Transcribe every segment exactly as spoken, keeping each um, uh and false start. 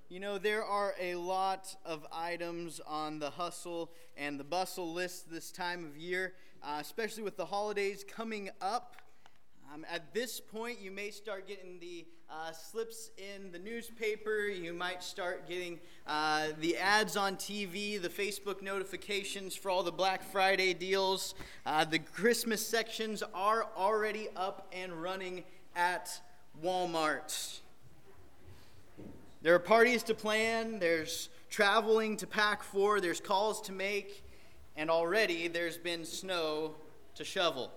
You know, there are a lot of items on the hustle and the bustle list this time of year, uh, especially with the holidays coming up. Um, at this point, you may start getting the uh, slips in the newspaper. You might start getting uh, the ads on T V, the Facebook notifications for all the Black Friday deals. Uh, the Christmas sections are already up and running at Walmart. There are parties to plan, there's traveling to pack for, there's calls to make, and already there's been snow to shovel.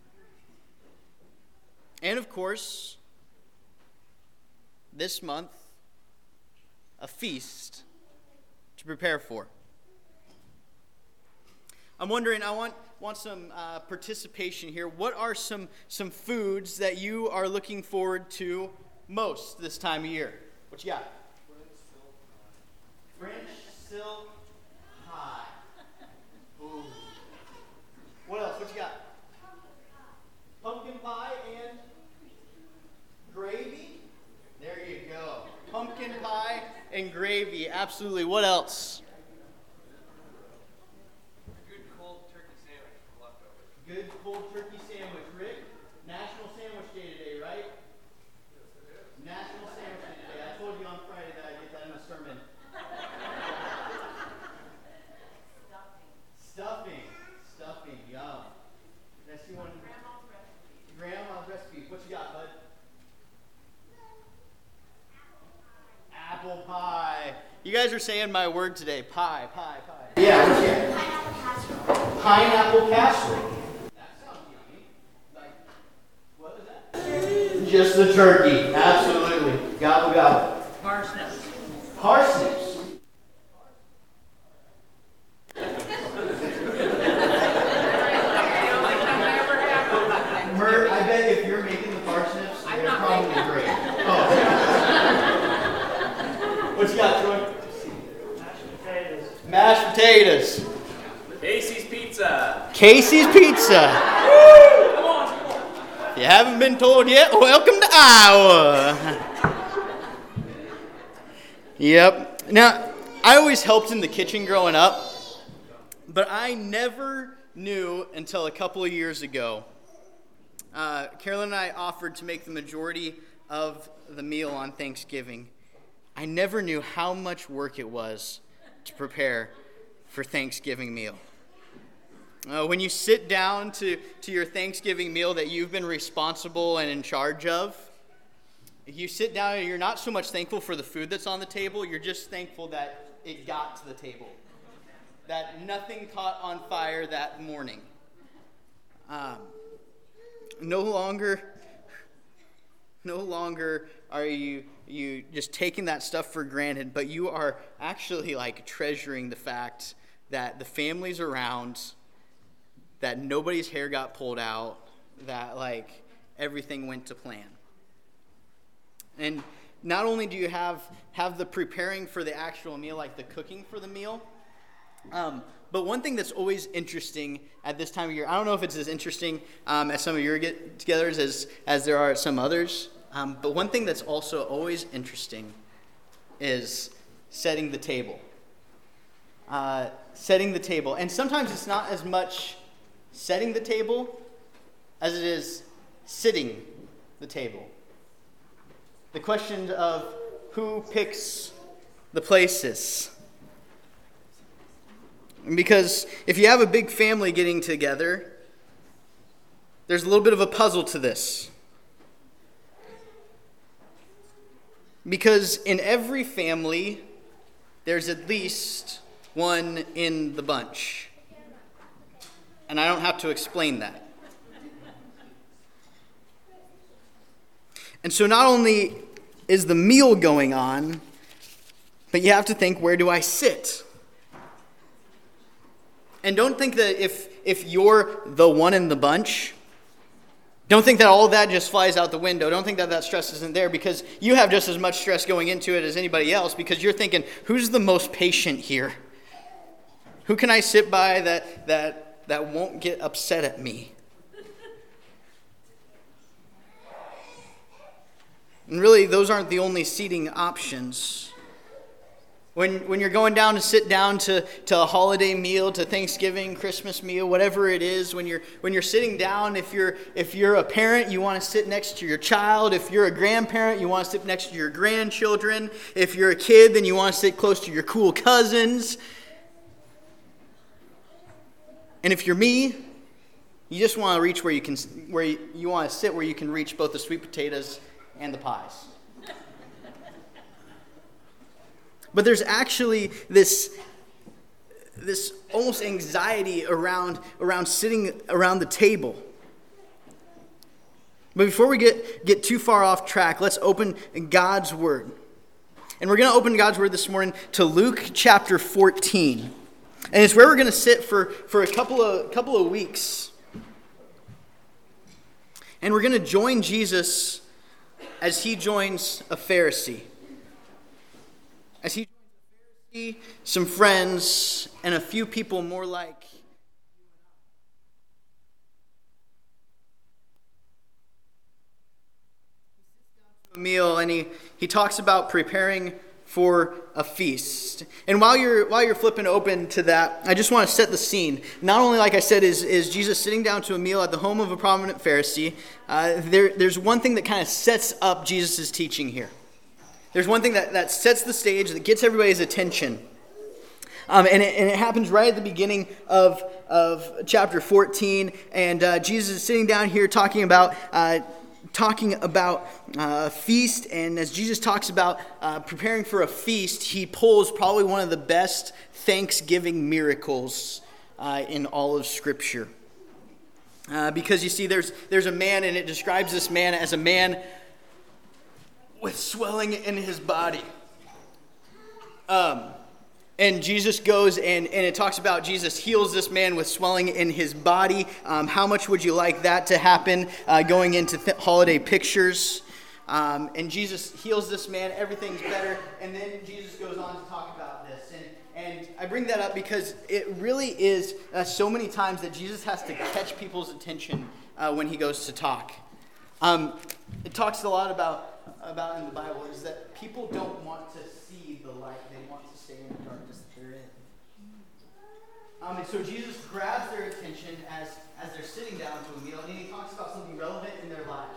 And of course, this month, a feast to prepare for. I'm wondering, I want, want some uh, participation here. What are some, some foods that you are looking forward to most this time of year? What you got? French silk pie. Ooh. What else? What you got? Pumpkin pie and gravy? There you go. Pumpkin pie and gravy. Absolutely. What else? Good cold turkey sandwich from leftovers. Good cold turkey sandwich. Rick, National Sandwich Day today, right? National Sandwich Day today. I told you on Friday that I'd get that in a sermon. Stuffing. Stuffing. Yum. Next you want Grandma's recipe. Grandma's recipe. What you got, bud? Apple pie. You guys are saying my word today. Pie, pie, pie. Yeah, what's that? Pineapple casserole. Pineapple casserole. That sounds yummy. Like, what is that? Just the turkey. Absolutely. Gobble, gobble. Parsnips. Parsnips. Mer, I bet if you're making the parsnips, I'm they're not probably making great. Oh. What you got, Troy? Mashed potatoes. Mashed potatoes. Casey's Pizza. Casey's Pizza. Woo! Come on, come on. If you haven't been told yet, welcome to Iowa. Yep. Now, I always helped in the kitchen growing up, but I never knew until a couple of years ago. Uh, Carolyn and I offered to make the majority of the meal on Thanksgiving. I never knew how much work it was to prepare for Thanksgiving meal. Uh, when you sit down to, to your Thanksgiving meal that you've been responsible and in charge of, you sit down and you're not so much thankful for the food that's on the table, you're just thankful that it got to the table, that nothing caught on fire that morning. Um, no longer, no longer are you you just taking that stuff for granted, but you are actually like treasuring the fact that the family's around, that nobody's hair got pulled out, that like everything went to plan. And not only do you have have the preparing for the actual meal, like the cooking for the meal, um, but one thing that's always interesting at this time of year, I don't know if it's as interesting um, as some of your get-togethers as, as there are at some others, um, but one thing that's also always interesting is setting the table. Uh, setting the table. And sometimes it's not as much setting the table as it is sitting the table. The question of who picks the places. Because if you have a big family getting together, there's a little bit of a puzzle to this. Because in every family, there's at least one in the bunch. And I don't have to explain that. And so not only is the meal going on, but you have to think, where do I sit? And don't think that if if you're the one in the bunch, don't think that all that just flies out the window. Don't think that that stress isn't there, because you have just as much stress going into it as anybody else, because you're thinking, who's the most patient here? Who can I sit by that that that won't get upset at me? And really, those aren't the only seating options. When when you're going down to sit down to, to a holiday meal, to Thanksgiving, Christmas meal, whatever it is, when you're when you're sitting down, if you're if you're a parent, you want to sit next to your child. If you're a grandparent, you want to sit next to your grandchildren. If you're a kid, then you want to sit close to your cool cousins. And if you're me, you just want to reach where you can where you, you want to sit where you can reach both the sweet potatoes and the pies. But there's actually this, this almost anxiety around, around sitting around the table. But before we get, get too far off track, let's open God's Word. And we're going to open God's Word this morning to Luke chapter fourteen. And it's where we're going to sit for, for a couple of, couple of weeks. And we're going to join Jesus as he joins a Pharisee. As he joins some friends and a few people more like a meal, and he, he talks about preparing for a feast. And while you're while you're flipping open to that, I just want to set the scene. Not only, like I said, is, is Jesus sitting down to a meal at the home of a prominent Pharisee, uh, there, there's one thing that kind of sets up Jesus' teaching here. There's one thing that, that sets the stage, that gets everybody's attention. Um, and, it, and it happens right at the beginning of, of chapter fourteen. And uh, Jesus is sitting down here talking about uh, talking about uh, a feast. And as Jesus talks about uh, preparing for a feast, he pulls probably one of the best Thanksgiving miracles uh, in all of Scripture. Uh, because you see, there's there's a man, and it describes this man as a man with swelling in his body. Um, and Jesus goes and, and it talks about Jesus heals this man with swelling in his body. Um, how much would you like that to happen uh, going into th- holiday pictures? Um, and Jesus heals this man. Everything's better. And then Jesus goes on to talk about this. And, and I bring that up because it really is uh, so many times that Jesus has to catch people's attention uh, when he goes to talk. Um, it talks a lot about about in the Bible is that people don't want to see the light. They want to stay in the darkness that they're in. Um, and so Jesus grabs their attention as, as they're sitting down to a meal, and he talks about something relevant in their lives.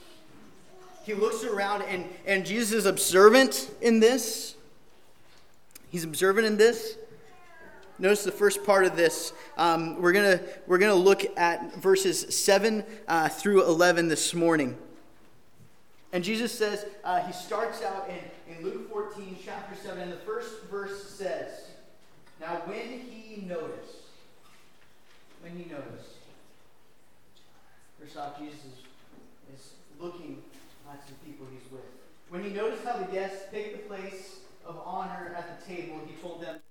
He looks around, and, and Jesus is observant in this. He's observant in this. Notice the first part of this. Um, we're gonna we're gonna look at verses seven uh, through eleven this morning. And Jesus says, uh, he starts out in, in Luke fourteen, chapter seven, and the first verse says, "Now when he noticed," when he noticed, first off, Jesus is, is looking at the people he's with. When he noticed how the guests picked the place of honor at the table, he told them,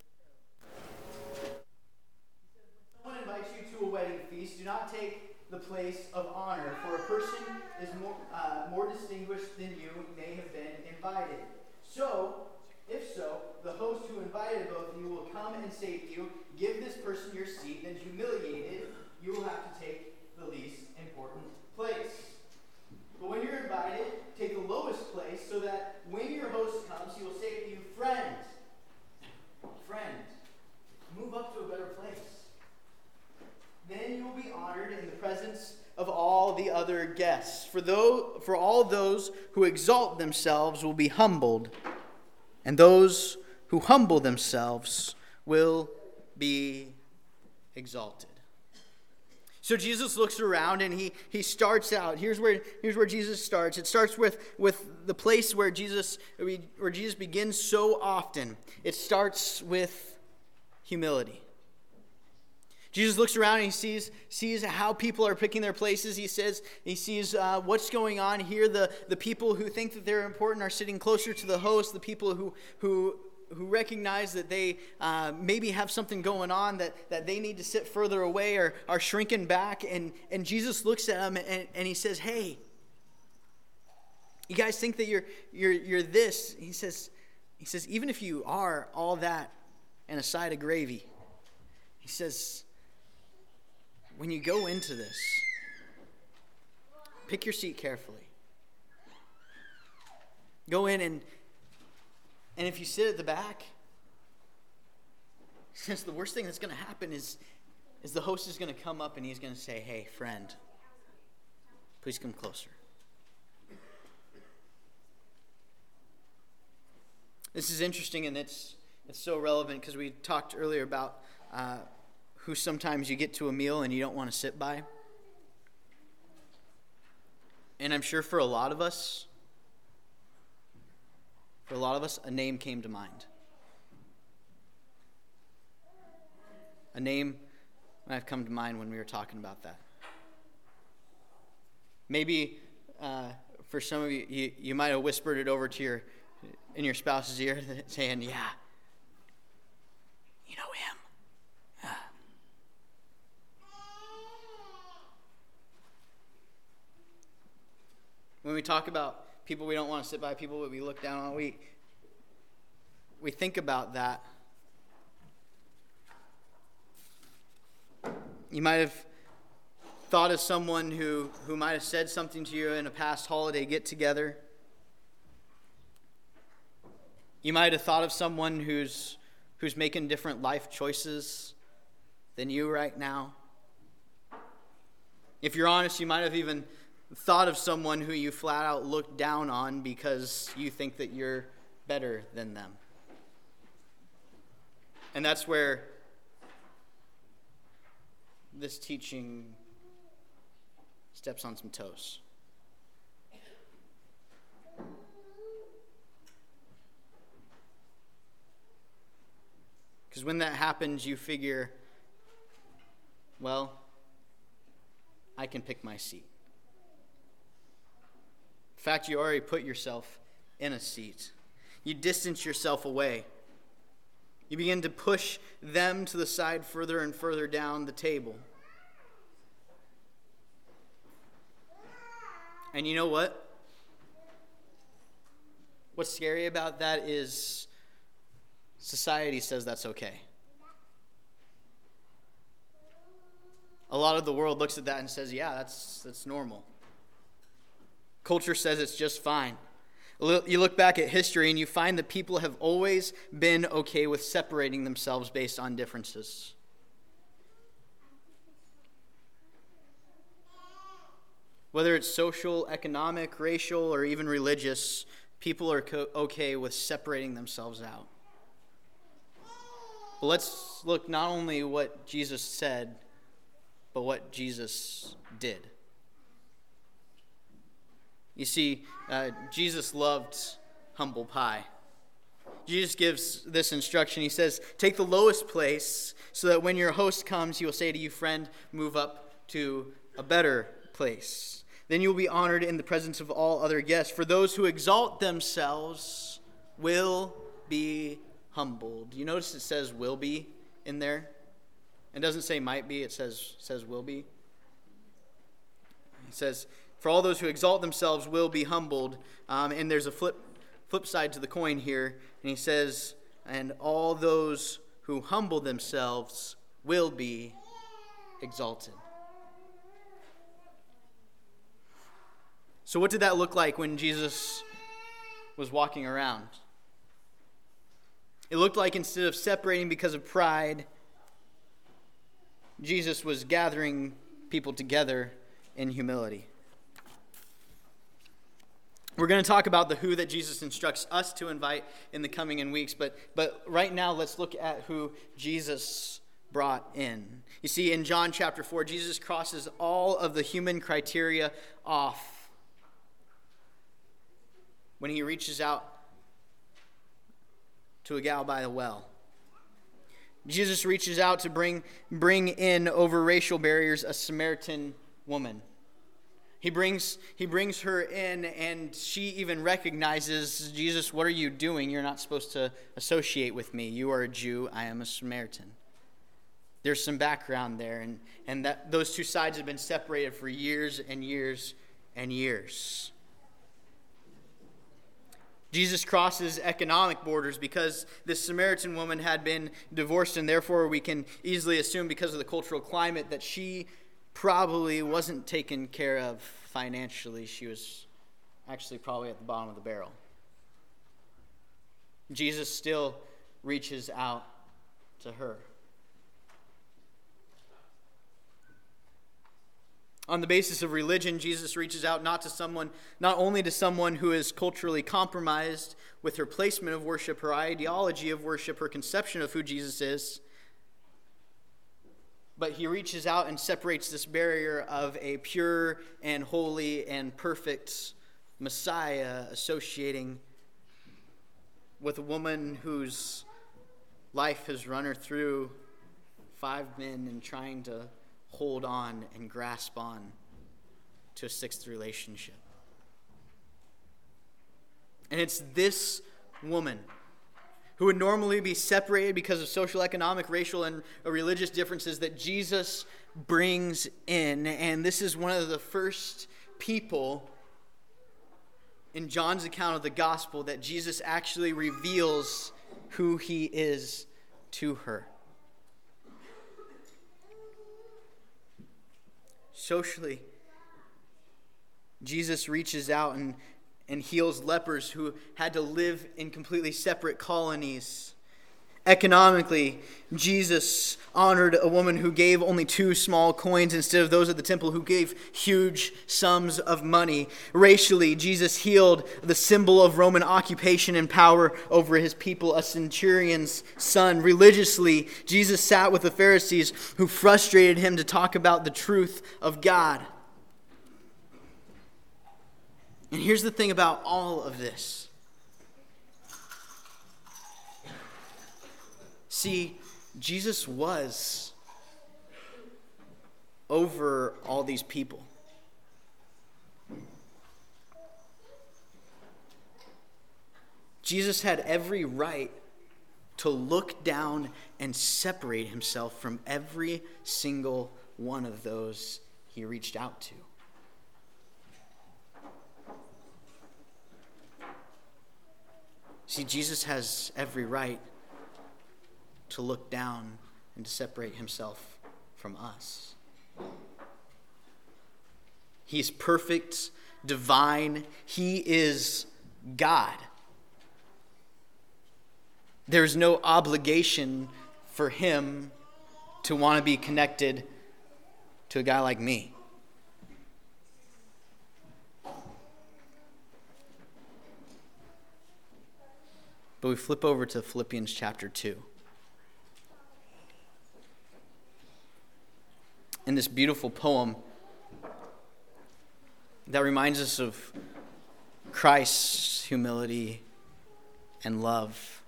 he said, "When someone invites you to a wedding feast, do not take the place of honor, for a person is more uh, more distinguished than you may have been invited. So, if so, the host who invited both of you will come and say to you, 'Give this person your seat,' then humiliated, you will have to take the least important place. But when you're invited, take the lowest place, so that when your host comes, he will say to you, 'Friend, friend, move up to a better place.' Then you will be honored in the presence of all the other guests. For though, for all those who exalt themselves will be humbled, and those who humble themselves will be exalted." So Jesus looks around and he he starts out. Here's where here's where Jesus starts. It starts with, with the place where Jesus where Jesus begins so often. It starts with humility. Jesus looks around and he sees sees how people are picking their places. He says he sees uh, what's going on here. The the people who think that they're important are sitting closer to the host. The people who who who recognize that they uh, maybe have something going on that, that they need to sit further away or are shrinking back. And and Jesus looks at them and, and he says, "Hey, you guys think that you're you're you're this?" He says he says even if you are all that and a side of gravy, he says, when you go into this, pick your seat carefully. Go in and and if you sit at the back, Since the worst thing that's going to happen is, is the host is going to come up and he's going to say, hey, friend, please come closer. This is interesting, and it's it's so relevant because we talked earlier about uh, who sometimes you get to a meal and you don't want to sit by. And I'm sure for a lot of us, for a lot of us, a name came to mind. A name might have come to mind when we were talking about that. Maybe uh, for some of you, you, you might have whispered it over to your in your spouse's ear, saying, "Yeah, you know him." Yeah. When we talk about people we don't want to sit by, people that we look down on, we we think about that. You might have thought of someone who, who might have said something to you in a past holiday get-together. You might have thought of someone who's who's making different life choices than you right now. If you're honest, you might have even thought of someone who you flat out look down on because you think that you're better than them. And that's where this teaching steps on some toes. Because when that happens, you figure, well, I can pick my seat. In fact, you already put yourself in a seat. You distance yourself away. You begin to push them to the side further and further down the table. And you know what? What's scary about that is society says that's okay. A lot of the world looks at that and says, yeah, that's that's normal. Culture says it's just fine. You look back at history and you find that people have always been okay with separating themselves based on differences. Whether it's social, economic, racial, or even religious, people are co- okay with separating themselves out. But let's look not only what Jesus said, but what Jesus did. You see, uh, Jesus loved humble pie. Jesus gives this instruction. He says, take the lowest place so that when your host comes, he will say to you, friend, move up to a better place. Then you will be honored in the presence of all other guests. For those who exalt themselves will be humbled. You notice it says will be in there? It doesn't say might be, it says, says will be. It says, for all those who exalt themselves will be humbled. Um, and there's a flip flip side to the coin here. And he says, and all those who humble themselves will be exalted. So what did that look like when Jesus was walking around? It looked like instead of separating because of pride, Jesus was gathering people together in humility. We're going to talk about the who that Jesus instructs us to invite in the coming in weeks, but but right now let's look at who Jesus brought in. You see, in John chapter four, Jesus crosses all of the human criteria off when he reaches out to a gal by the well. Jesus reaches out to bring bring in over racial barriers a Samaritan woman. He brings he brings her in, and she even recognizes, Jesus, what are you doing? You're not supposed to associate with me. You are a Jew. I am a Samaritan. There's some background there, and, and that those two sides have been separated for years and years and years. Jesus crosses economic borders because this Samaritan woman had been divorced, and therefore we can easily assume because of the cultural climate that she probably wasn't taken care of financially. She was actually probably at the bottom of the barrel. Jesus still reaches out to her. On the basis of religion, Jesus reaches out not to someone, not only to someone who is culturally compromised with her placement of worship, her ideology of worship, her conception of who Jesus is, but he reaches out and separates this barrier of a pure and holy and perfect Messiah associating with a woman whose life has run her through five men and trying to hold on and grasp on to a sixth relationship. And it's this woman who would normally be separated because of social, economic, racial, and religious differences that Jesus brings in. And this is one of the first people in John's account of the gospel that Jesus actually reveals who he is to her. Socially, Jesus reaches out and, and heals lepers who had to live in completely separate colonies. Economically, Jesus honored a woman who gave only two small coins instead of those at the temple who gave huge sums of money. Racially, Jesus healed the symbol of Roman occupation and power over his people, a centurion's son. Religiously, Jesus sat with the Pharisees who frustrated him to talk about the truth of God. And here's the thing about all of this. See, Jesus was over all these people. Jesus had every right to look down and separate himself from every single one of those he reached out to. See, Jesus has every right to look down and to separate himself from us. He's perfect, divine. He is God. There's no obligation for him to want to be connected to a guy like me. But we flip over to Philippians chapter two. In this beautiful poem that reminds us of Christ's humility and love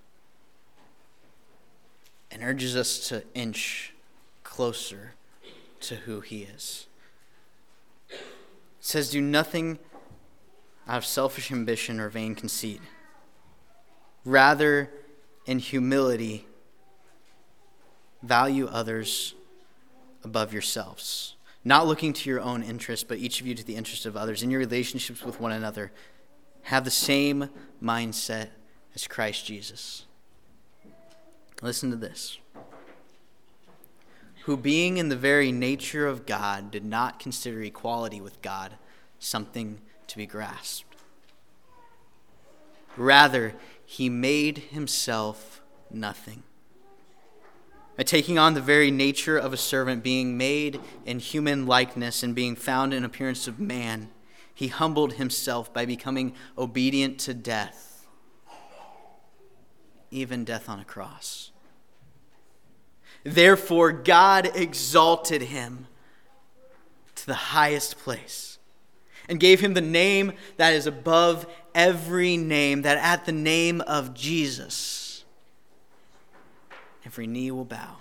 and urges us to inch closer to who he is. It says, "Do nothing out of selfish ambition or vain conceit. Rather, in humility, value others above yourselves, not looking to your own interest, but each of you to the interest of others. In your relationships with one another, have the same mindset as Christ Jesus." Listen to this. "Who being in the very nature of God did not consider equality with God something to be grasped. Rather, he made himself nothing. By taking on the very nature of a servant, being made in human likeness and being found in appearance of man, he humbled himself by becoming obedient to death, even death on a cross. Therefore, God exalted him to the highest place and gave him the name that is above every name, that at the name of Jesus, every knee will bow,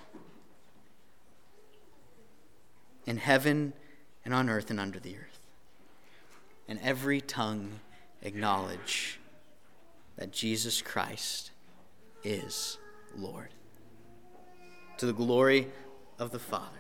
in heaven and on earth and under the earth, and every tongue acknowledge that Jesus Christ is Lord, to the glory of the Father."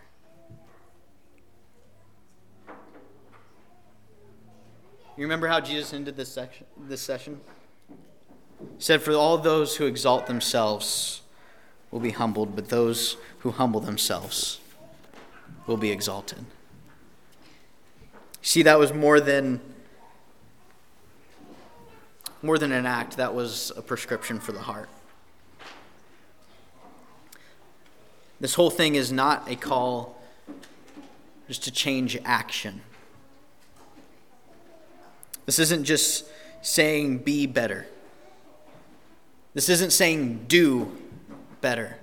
You remember how Jesus ended this section, this session? He said, "For all those who exalt themselves will be humbled, but those who humble themselves will be exalted." See, that was more than more than an act. That was a prescription for the heart. This whole thing is not a call just to change action. This isn't just saying be better. This isn't saying do better.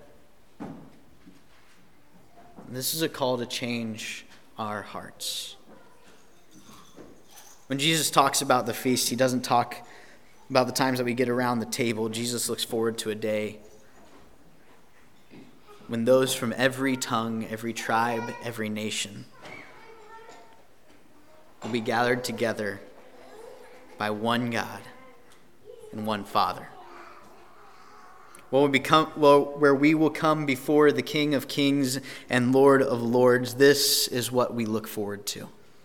This is a call to change our hearts. When Jesus talks about the feast, he doesn't talk about the times that we get around the table. Jesus looks forward to a day when those from every tongue, every tribe, every nation will be gathered together by one God and one Father. Well, we become, well, where we will come before the King of Kings and Lord of Lords. This is what we look forward to.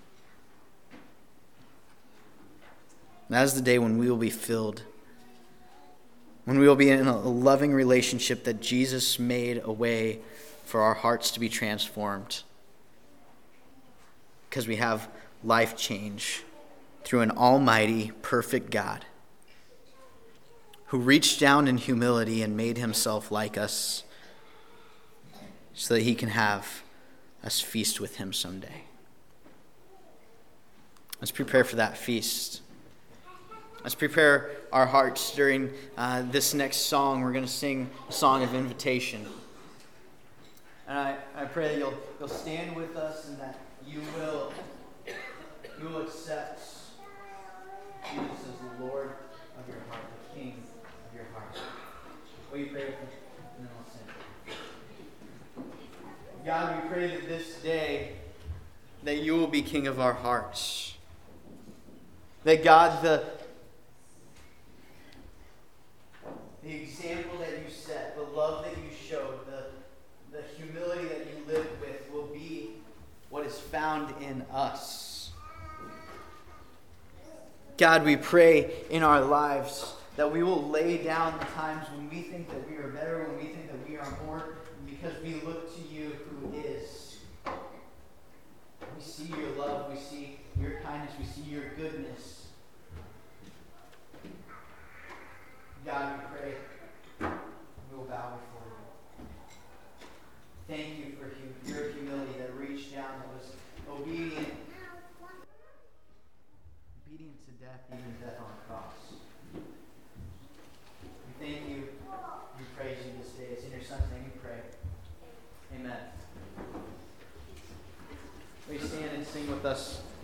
That is the day when we will be filled, when we will be in a loving relationship that Jesus made a way for our hearts to be transformed, because we have life change through an almighty, perfect God who reached down in humility and made himself like us so that he can have us feast with him someday. Let's prepare for that feast. Let's prepare our hearts during uh, this next song. We're going to sing a song of invitation. And I, I pray that you'll, you'll stand with us and that you will, you will accept Jesus as the Lord of your heart, the King of your heart. Will you pray with me? And then I'll sing. God, we pray that this day that you will be King of our hearts. That God, the The example that you set, the love that you showed, the, the humility that you lived with will be what is found in us. God, we pray in our lives that we will lay down the times when we think that we are better, when we think that we are more, because we look to you who is. We see your love, we see your kindness, we see your goodness. God, we pray we will bow before you. Thank you for hum- your humility that reached down, that was obedient, obedient to death, even death on a cross. We thank you. We praise you this day. It's in your Son's name we pray. Amen. Will you stand and sing with us?